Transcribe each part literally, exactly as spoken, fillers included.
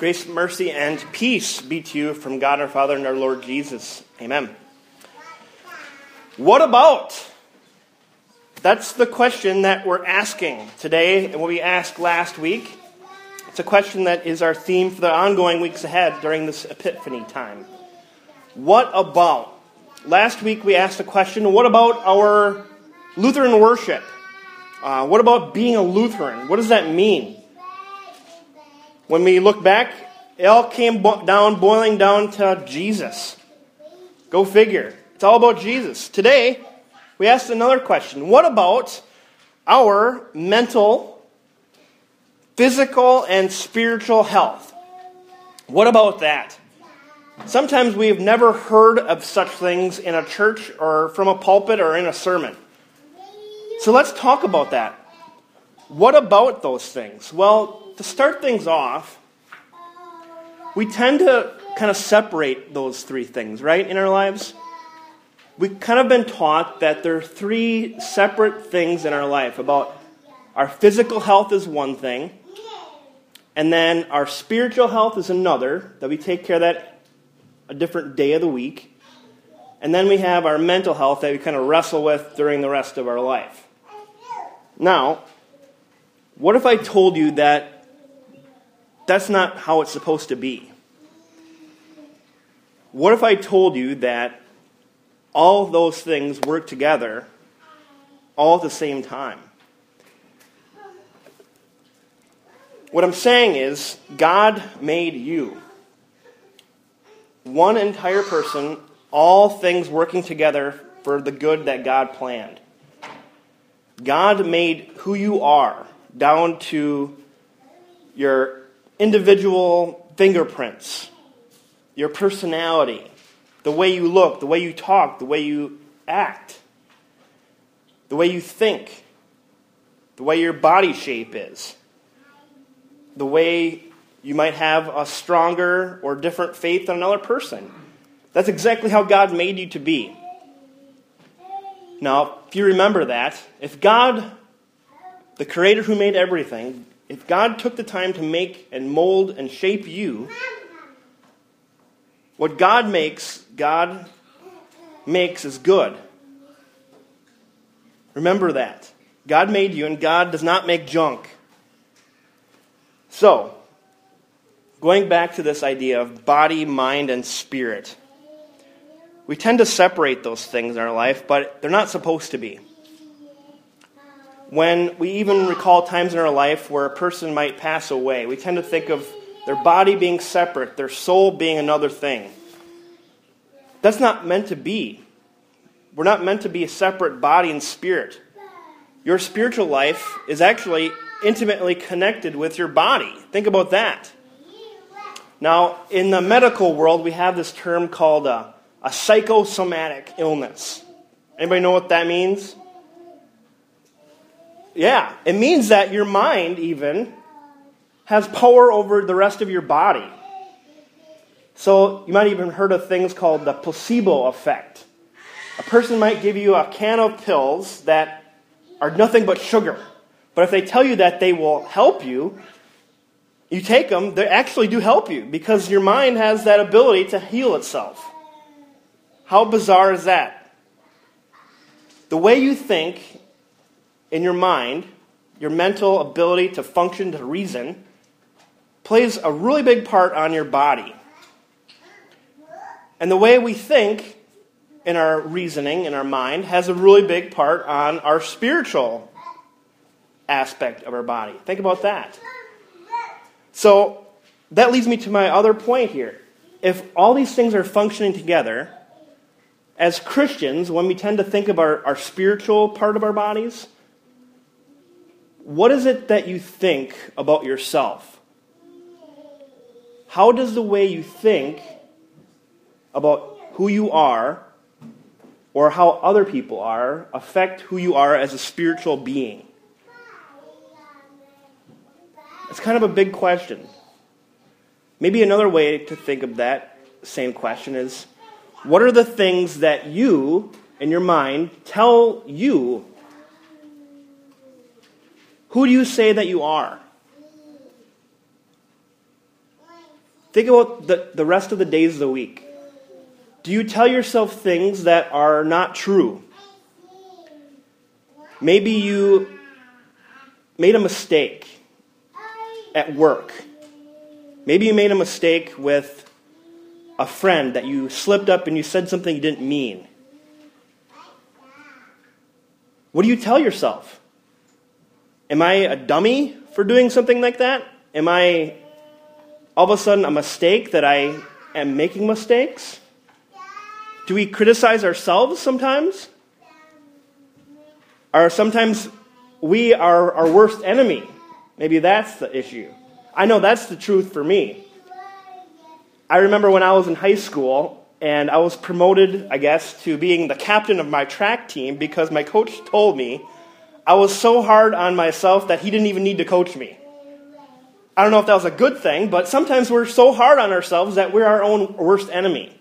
Grace, mercy, and peace be to you from God our Father and our Lord Jesus. Amen. What about? That's the question that we're asking today and what we asked last week. It's a question that is our theme for the ongoing weeks ahead during this Epiphany time. What about? Last week we asked a question, what about our Lutheran worship? Uh, what about being a Lutheran? What does that mean? When we look back, it all came bo- down, boiling down to Jesus. Go figure. It's all about Jesus. Today, we asked another question. What about our mental, physical, and spiritual health? What about that? Sometimes we have never heard of such things in a church or from a pulpit or in a sermon. So let's talk about that. What about those things? Well, to start things off, we tend to kind of separate those three things, right, in our lives. We've kind of been taught that there are three separate things in our life. About our physical health is one thing, and then our spiritual health is another, that we take care of that a different day of the week. And then we have our mental health that we kind of wrestle with during the rest of our life. Now, what if I told you that that's not how it's supposed to be? What if I told you that all of those things work together all at the same time? What I'm saying is, God made you. One entire person, all things working together for the good that God planned. God made who you are, down to your individual fingerprints, your personality, the way you look, the way you talk, the way you act, the way you think, the way your body shape is, the way you might have a stronger or different faith than another person. That's exactly how God made you to be. Now, if you remember that, if God, the Creator who made everything, if God took the time to make and mold and shape you, what God makes, God makes is good. Remember that. God made you, and God does not make junk. So, going back to this idea of body, mind, and spirit, we tend to separate those things in our life, but they're not supposed to be. When we even recall times in our life where a person might pass away, we tend to think of their body being separate, their soul being another thing. That's not meant to be. We're not meant to be a separate body and spirit. Your spiritual life is actually intimately connected with your body. Think about that. Now, in the medical world, we have this term called a, a psychosomatic illness. Anybody know what that means? Yeah, it means that your mind even has power over the rest of your body. So you might even heard of things called the placebo effect. A person might give you a can of pills that are nothing but sugar. But if they tell you that they will help you, you take them, they actually do help you because your mind has that ability to heal itself. How bizarre is that? The way you think in your mind, your mental ability to function, to reason, plays a really big part on your body. And the way we think in our reasoning, in our mind, has a really big part on our spiritual aspect of our body. Think about that. So, that leads me to my other point here. If all these things are functioning together, as Christians, when we tend to think of our, our spiritual part of our bodies, what is it that you think about yourself? How does the way you think about who you are or how other people are affect who you are as a spiritual being? It's kind of a big question. Maybe another way to think of that same question is, what are the things that you, in your mind, tell you? Who do you say that you are? Think about the, the rest of the days of the week. Do you tell yourself things that are not true? Maybe you made a mistake at work. Maybe you made a mistake with a friend that you slipped up and you said something you didn't mean. What do you tell yourself? Am I a dummy for doing something like that? Am I all of a sudden a mistake that I am making mistakes? Do we criticize ourselves sometimes? Or sometimes we are our worst enemy? Maybe that's the issue. I know that's the truth for me. I remember when I was in high school and I was promoted, I guess, to being the captain of my track team because my coach told me I was so hard on myself that he didn't even need to coach me. I don't know if that was a good thing, but sometimes we're so hard on ourselves that we're our own worst enemy.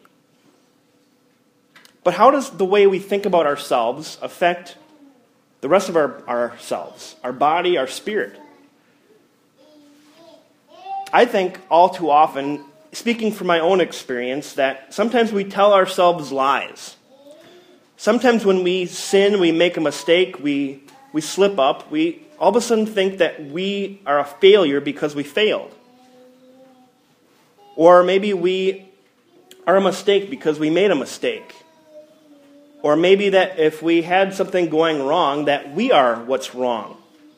But how does the way we think about ourselves affect the rest of our ourselves, our body, our spirit? I think all too often, speaking from my own experience, that sometimes we tell ourselves lies. Sometimes when we sin, we make a mistake, we, we slip up, we all of a sudden think that we are a failure because we failed. Or maybe we are a mistake because we made a mistake. Or maybe that if we had something going wrong, that we are what's wrong.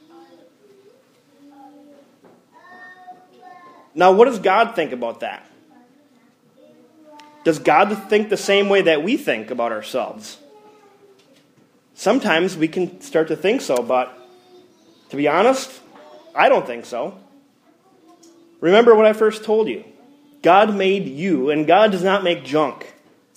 Now, what does God think about that? Does God think the same way that we think about ourselves? Sometimes we can start to think so, but to be honest, I don't think so. Remember what I first told you. God made you, and God does not make junk.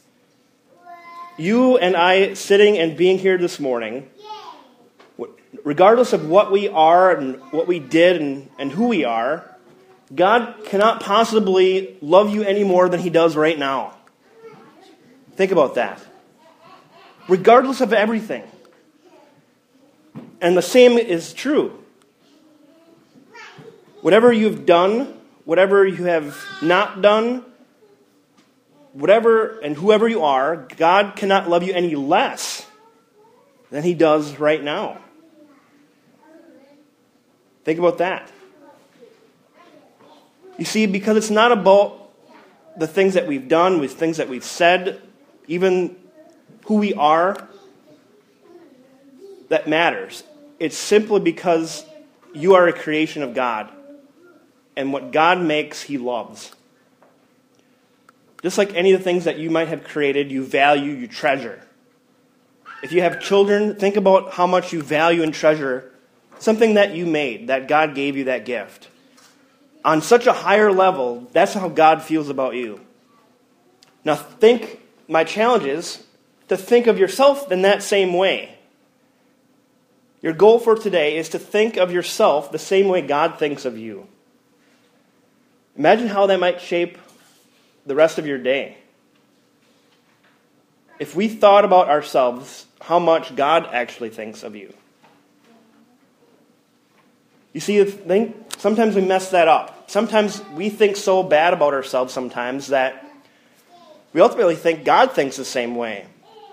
You and I sitting and being here this morning, regardless of what we are and what we did and, and who we are, God cannot possibly love you any more than he does right now. Think about that. Regardless of everything. And the same is true. Whatever you've done, whatever you have not done, whatever and whoever you are, God cannot love you any less than he does right now. Think about that. You see, because it's not about the things that we've done, the things that we've said, even who we are, that matters. It's simply because you are a creation of God. And what God makes, he loves. Just like any of the things that you might have created, you value, you treasure. If you have children, think about how much you value and treasure something that you made, that God gave you that gift. On such a higher level, that's how God feels about you. Now think, my challenge is to think of yourself in that same way. Your goal for today is to think of yourself the same way God thinks of you. Imagine how that might shape the rest of your day. If we thought about ourselves, how much God actually thinks of you. You see, the thing, sometimes we mess that up. Sometimes we think so bad about ourselves sometimes that we ultimately think God thinks the same way.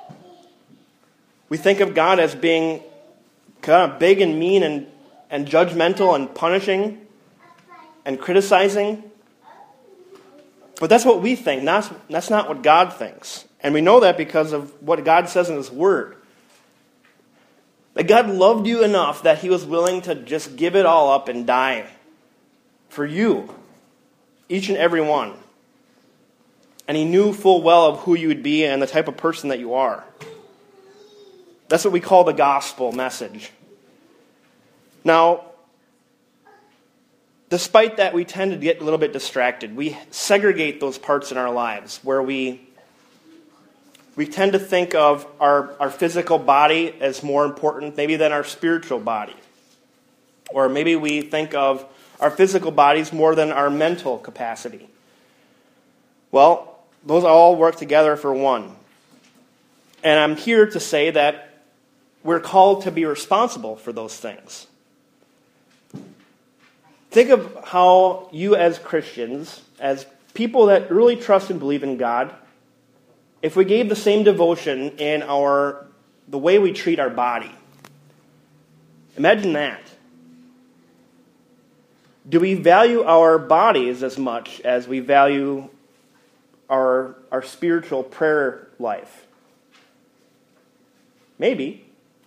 We think of God as being kind of big and mean and, and judgmental and punishing and criticizing. But that's what we think. That's, that's not what God thinks. And we know that because of what God says in his word. That God loved you enough that he was willing to just give it all up and die for you, each and every one. And he knew full well of who you would be and the type of person that you are. That's what we call the gospel message. Now, despite that, we tend to get a little bit distracted. We segregate those parts in our lives where we we tend to think of our, our physical body as more important maybe than our spiritual body. Or maybe we think of our physical bodies more than our mental capacity. Well, those all work together for one. And I'm here to say that we're called to be responsible for those things. Think of how you as Christians, as people that really trust and believe in God, if we gave the same devotion in our the way we treat our body, imagine that. Do we value our bodies as much as we value our, our spiritual prayer life? Maybe.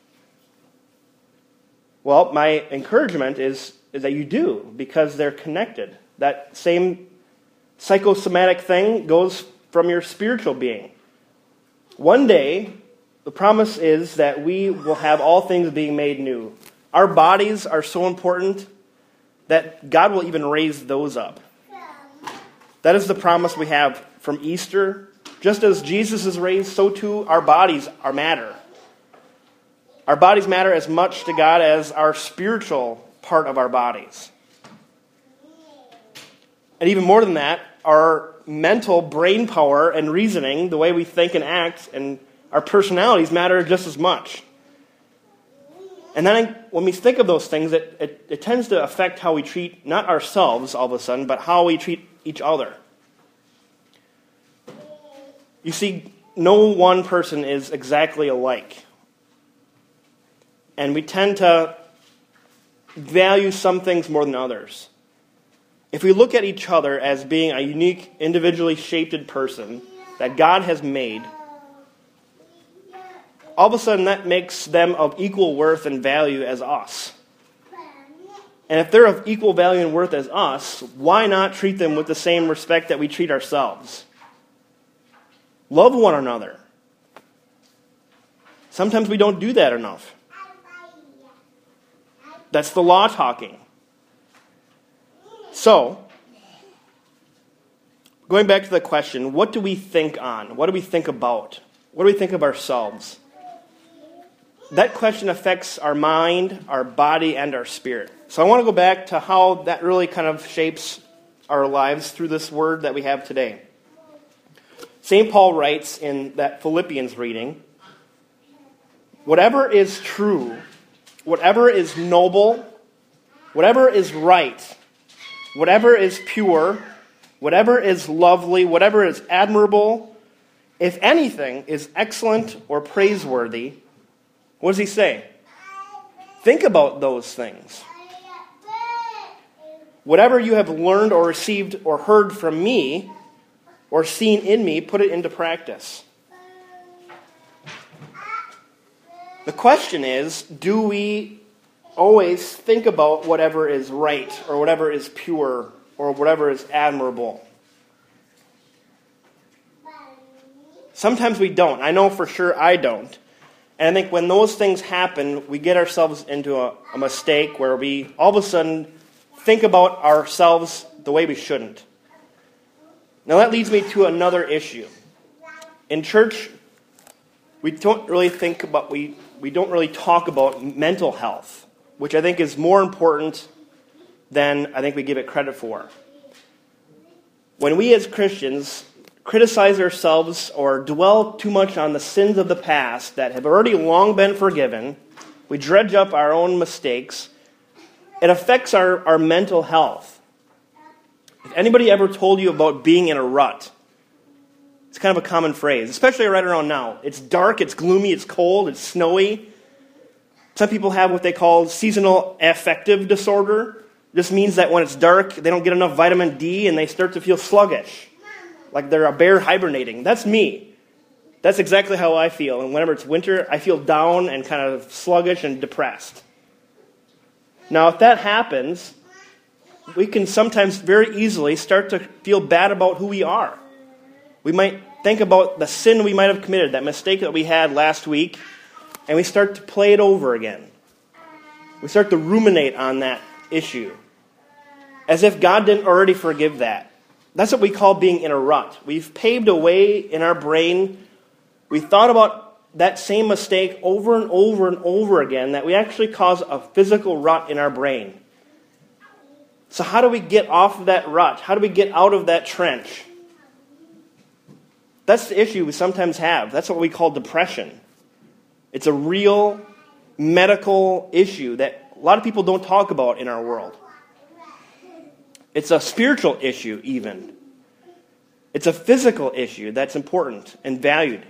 Well, my encouragement is, is that you do, because they're connected. That same psychosomatic thing goes from your spiritual being. One day, the promise is that we will have all things being made new. Our bodies are so important that God will even raise those up. That is the promise we have from Easter. Just as Jesus is raised, so too our bodies are matter. Our bodies matter as much to God as our spiritual part of our bodies. And even more than that, our mental brain power and reasoning, the way we think and act, and our personalities matter just as much. And then when we think of those things, it, it, it tends to affect how we treat not ourselves all of a sudden, but how we treat each other. You see, no one person is exactly alike. And we tend to value some things more than others. If we look at each other as being a unique, individually shaped person that God has made, all of a sudden that makes them of equal worth and value as us. And if they're of equal value and worth as us, why not treat them with the same respect that we treat ourselves? Love one another. Sometimes we don't do that enough. That's the law talking. So, going back to the question, what do we think on? What do we think about? What do we think of ourselves? That question affects our mind, our body, and our spirit. So I want to go back to how that really kind of shapes our lives through this word that we have today. Saint Paul writes in that Philippians reading, whatever is true, whatever is noble, whatever is right, whatever is pure, whatever is lovely, whatever is admirable, if anything is excellent or praiseworthy, what does he say? Think about those things. Whatever you have learned or received or heard from me or seen in me, put it into practice. The question is, do we always think about whatever is right or whatever is pure or whatever is admirable? Sometimes we don't. I know for sure I don't. And I think when those things happen, we get ourselves into a, a mistake where we all of a sudden think about ourselves the way we shouldn't. Now that leads me to another issue. In church, we don't really think about, we, we don't really talk about mental health, which I think is more important than I think we give it credit for. When we as Christians criticize ourselves or dwell too much on the sins of the past that have already long been forgiven, we dredge up our own mistakes, it affects our, our mental health. If anybody ever told you about being in a rut, it's kind of a common phrase, especially right around now. It's dark, it's gloomy, it's cold, it's snowy. Some people have what they call seasonal affective disorder. This means that when it's dark, they don't get enough vitamin D and they start to feel sluggish, like they're a bear hibernating. That's me. That's exactly how I feel. And whenever it's winter, I feel down and kind of sluggish and depressed. Now, if that happens, we can sometimes very easily start to feel bad about who we are. We might think about the sin we might have committed, that mistake that we had last week, and we start to play it over again. We start to ruminate on that issue, as if God didn't already forgive that. That's what we call being in a rut. We've paved a way in our brain. We thought about that same mistake over and over and over again, that we actually cause a physical rut in our brain. So how do we get off of that rut? How do we get out of that trench? That's the issue we sometimes have. That's what we call depression. It's a real medical issue that a lot of people don't talk about in our world. It's a spiritual issue even. It's a physical issue that's important and valued.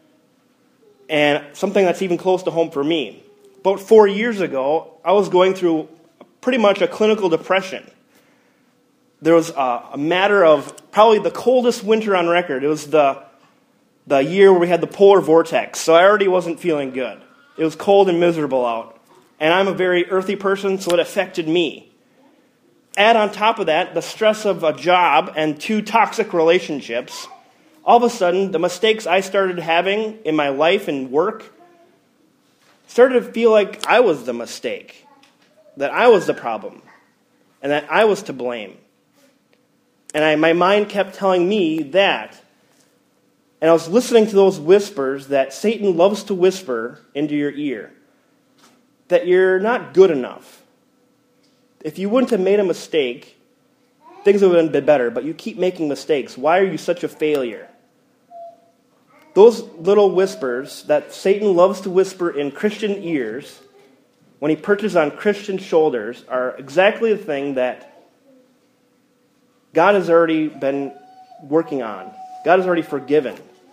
And something that's even close to home for me. About four years ago, I was going through pretty much a clinical depression. There was a, a matter of probably the coldest winter on record. It was the, the year where we had the polar vortex, so I already wasn't feeling good. It was cold and miserable out. And I'm a very earthy person, so it affected me. Add on top of that the stress of a job and two toxic relationships. All of a sudden, the mistakes I started having in my life and work started to feel like I was the mistake, that I was the problem, and that I was to blame. And I, my mind kept telling me that. And I was listening to those whispers that Satan loves to whisper into your ear, that you're not good enough. If you wouldn't have made a mistake, things would have been better, but you keep making mistakes. Why are you such a failure? Those little whispers that Satan loves to whisper in Christian ears when he perches on Christian shoulders are exactly the thing that God has already been working on. God has already forgiven.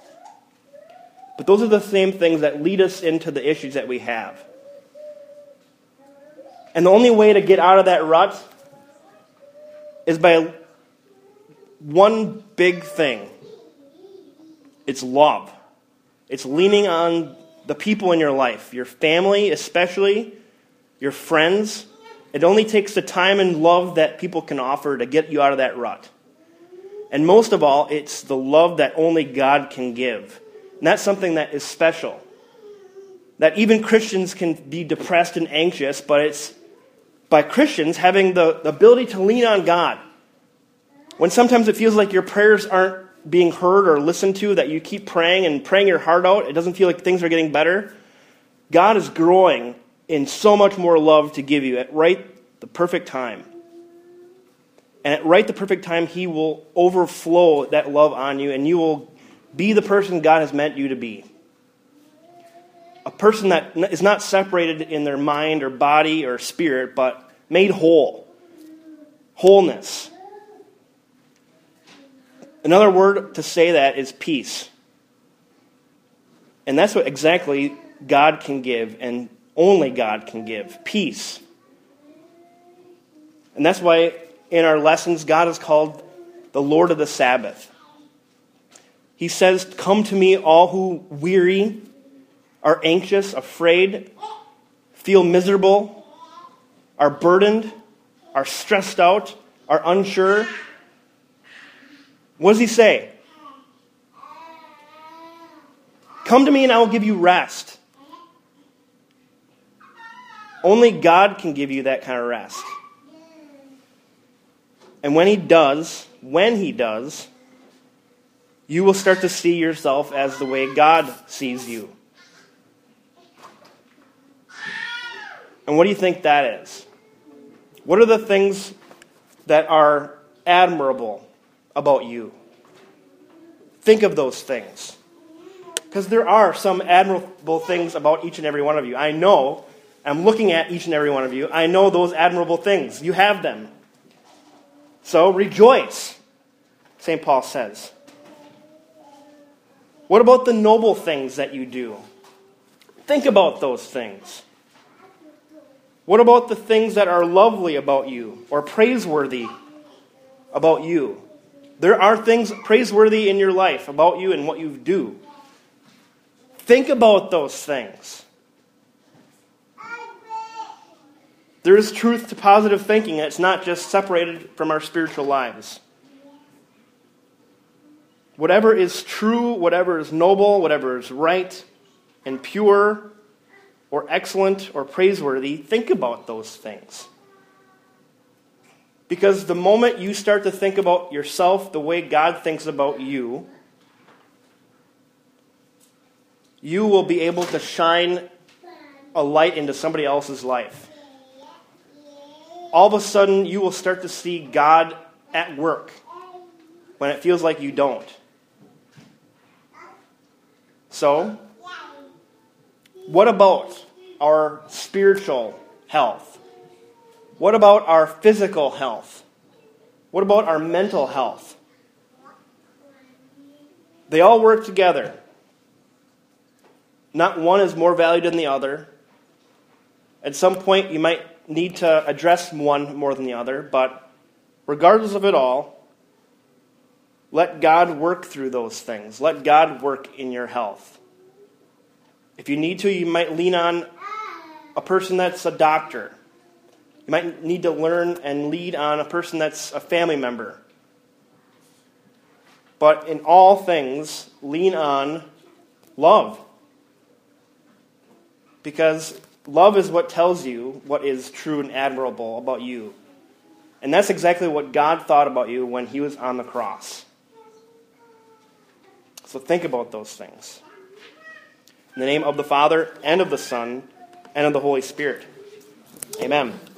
But those are the same things that lead us into the issues that we have. And the only way to get out of that rut is by one big thing. It's love. It's leaning on the people in your life, your family especially, your friends. It only takes the time and love that people can offer to get you out of that rut. And most of all, it's the love that only God can give. And that's something that is special. That even Christians can be depressed and anxious, but it's by Christians having the, the ability to lean on God. When sometimes it feels like your prayers aren't being heard or listened to, that you keep praying and praying your heart out, it doesn't feel like things are getting better. God is growing in so much more love to give you at right the perfect time. And at right the perfect time, he will overflow that love on you, and you will be the person God has meant you to be. A person that is not separated in their mind or body or spirit, but made whole. Wholeness. Another word to say that is peace. And that's what exactly God can give, and only God can give. Peace. And that's why in our lessons, God is called the Lord of the Sabbath. He says, "Come to me, all who weary, are anxious, afraid, feel miserable, are burdened, are stressed out, are unsure." What does he say? Come to me and I will give you rest. Only God can give you that kind of rest. And when he does, when he does, you will start to see yourself as the way God sees you. And what do you think that is? What are the things that are admirable about you? Think of those things. Because there are some admirable things about each and every one of you. I know, I'm looking at each and every one of you, I know those admirable things. You have them. So rejoice, Saint Paul says. What about the noble things that you do? Think about those things. What about the things that are lovely about you or praiseworthy about you? There are things praiseworthy in your life about you and what you do. Think about those things. There is truth to positive thinking. It's not just separated from our spiritual lives. Whatever is true, whatever is noble, whatever is right and pure or excellent or praiseworthy, think about those things. Because the moment you start to think about yourself the way God thinks about you, you will be able to shine a light into somebody else's life. All of a sudden, you will start to see God at work when it feels like you don't. So, what about our spiritual health? What about our physical health? What about our mental health? They all work together. Not one is more valued than the other. At some point, you might need to address one more than the other, but regardless of it all, let God work through those things. Let God work in your health. If you need to, you might lean on a person that's a doctor. You might need to learn and lead on a person that's a family member. But in all things, lean on love. Because love is what tells you what is true and admirable about you. And that's exactly what God thought about you when he was on the cross. So think about those things. In the name of the Father, and of the Son, and of the Holy Spirit. Amen.